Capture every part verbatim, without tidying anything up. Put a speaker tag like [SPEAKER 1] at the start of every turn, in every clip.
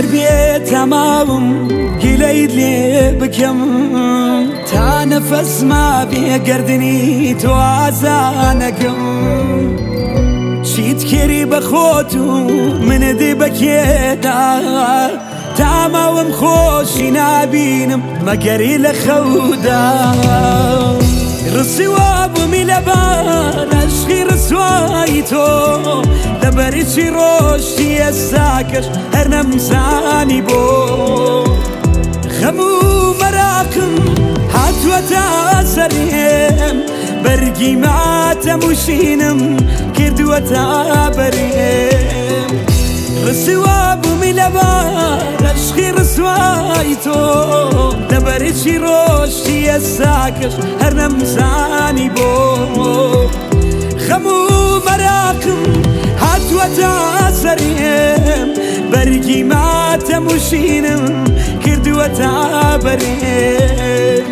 [SPEAKER 1] هەر بێت تەماوم گیلەیت لێ بکەم تا نەفەسما بێگەردنی تۆ ئازانەکەم چیت کێری بە خۆت و منت بەکێدا تا ماوەم خۆشی نابینم مەگەری لە خەودا ڕسیوا بوومی لەبار عەشقی ڕسوایی تۆ لەبەری چی ڕۆشتی ئێستاکەش هەر نەمزانی بۆ خەم و مەراقم هاتووەتە سەرێم بەرگی ماتەموشینم کردووەتە بەرێم ڕسیوا بوومی لەبار عەشقی ڕسوایی تۆ لەبەری چی ڕۆشتی ئێستاکەش هەر نەمزانی بۆ خەم و مەراقم هاتووەتە سەرێم بەرگی ماتەموشینم کردووەتە بەرێم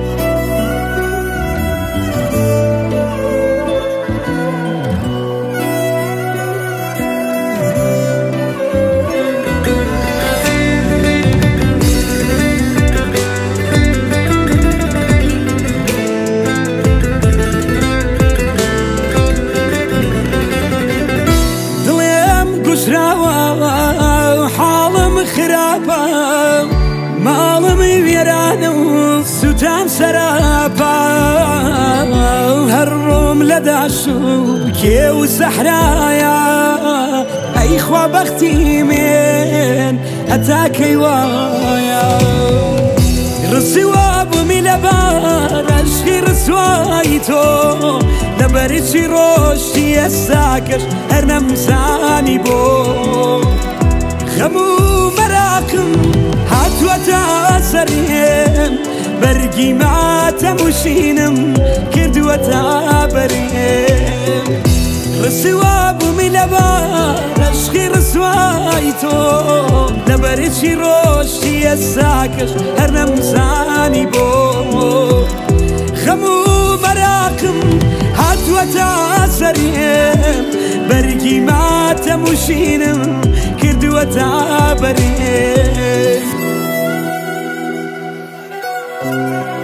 [SPEAKER 1] حاڵم خراپە ماڵمی وێرانە و سوتام سەراپە هەر ڕۆم لە داش و کێو و سەحرایە ئەی خوا بەختی مێن هەتا کەی وایە ڕسیوا بوومی لەبار عەشقی ڕسوایی تۆ لەبەری چی ڕۆشتی ئێستاکەش هەر نەمزانی بۆ خەم و مەراقم هاتووەتە سەرێم بەرگی ماتەموشینم کردووەتە بەرێم ڕسیوا بوومی لەبار عەشقی ڕسوایی تۆ لەبەری چی ڕۆشتی ئێستاکەش هەر نەمزانی بۆ خەم و مەراقم هاتووەتە سەرێم بەرگی ماتەموشینم کردووەتە بەرێم